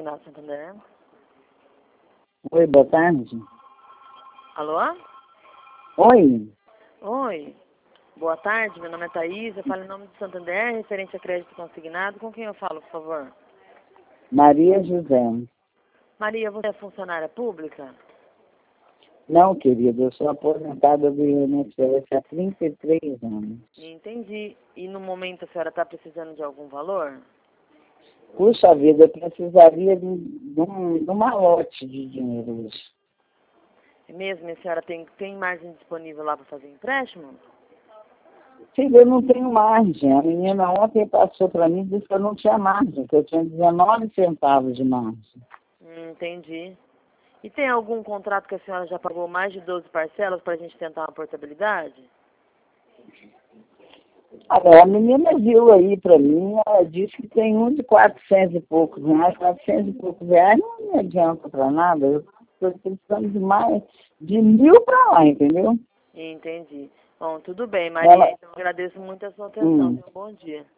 Consignado Santander. Oi, boa tarde. Alô? Oi. Oi. Boa tarde, meu nome é Thaís, eu falo em nome do Santander, referente a crédito consignado. Com quem eu falo, por favor? Maria José. Maria, você é funcionária pública? Não, querida, eu sou aposentada do INSS há 33 anos. Entendi. E no momento a senhora está precisando de algum valor? Puxa vida, eu precisaria de uma lote de dinheiro hoje. É mesmo? E a senhora tem margem disponível lá para fazer empréstimo? Filha, eu não tenho margem. A menina ontem passou para mim e disse que eu não tinha margem, que eu tinha 19 centavos de margem. Entendi. E tem algum contrato que a senhora já pagou mais de 12 parcelas para a gente tentar uma portabilidade? Agora, a menina viu aí para mim, ela disse que tem um de 400 e poucos reais. 400 e poucos reais não me adianta para nada. Eu estou precisando de mais de 1.000 para lá, entendeu? Entendi. Bom, tudo bem, Maria. Então, agradeço muito a sua atenção. Tenha um bom dia.